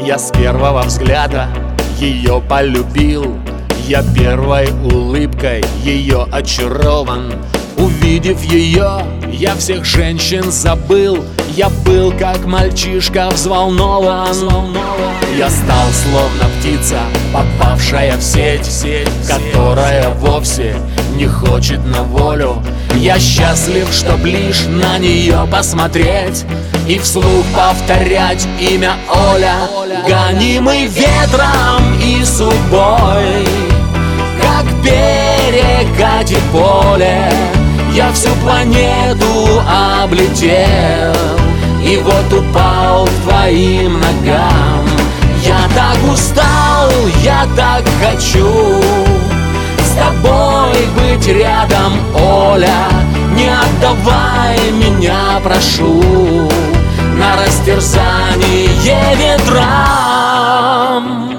Я с первого взгляда ее полюбил. Я первой улыбкой ее очарован. Увидев ее, я всех женщин забыл. Я был как мальчишка взволнован. Я стал словно птица, попавшая в сеть, которая вовсе не хочет на волю. Я счастлив, чтоб лишь на нее посмотреть и вслух повторять имя Оля. Гонимый ветром и судьбой, как перекати поле, я всю планету облетел и вот упал к твоим ногам. Я так устал, я так хочу с тобой быть рядом, Оля. Не отдавай меня, прошу, на растерзание ветрам.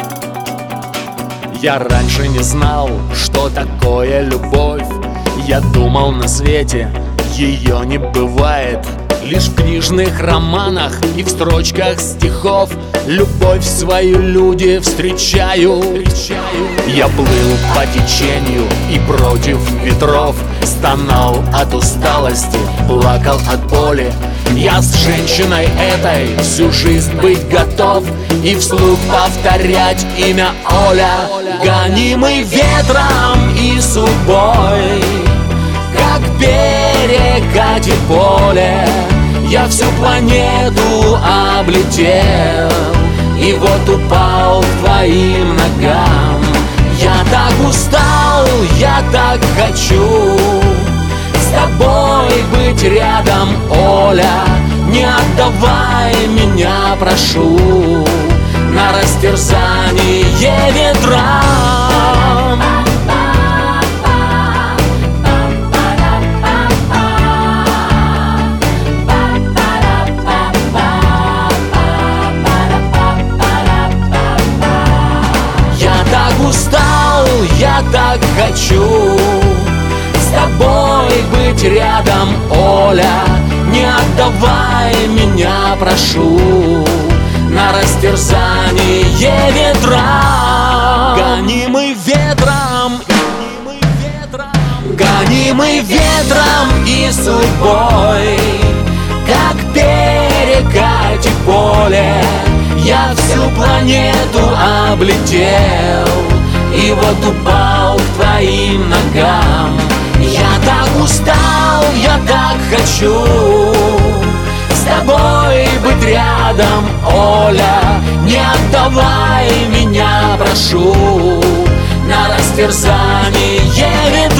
Я раньше не знал, что такое любовь. Я думал, на свете ее не бывает. Лишь в книжных романах и в строчках стихов любовь свою люди встречают. Я плыл по течению и против ветров, стонал от усталости, плакал от боли. Я с женщиной этой всю жизнь быть готов и вслух повторять имя Оля. Гонимый ветром и судьбой, как перекати поле, я всю планету облетел и вот упал к твоим ногам. Я так устал, я так хочу с тобой быть рядом, Оля. Не отдавай меня, прошу, на растерзание ветрам. Устал, я так хочу с тобой быть рядом, Оля. Не отдавай меня, прошу, на растерзание ветрам. Гонимый ветром, гонимый ветром и судьбой, как перекати поле, я всю планету облетел и вот упал к твоим ногам. Я так устал, я так хочу с тобой быть рядом, Оля. Не отдавай меня, прошу, на растерзание ветрам.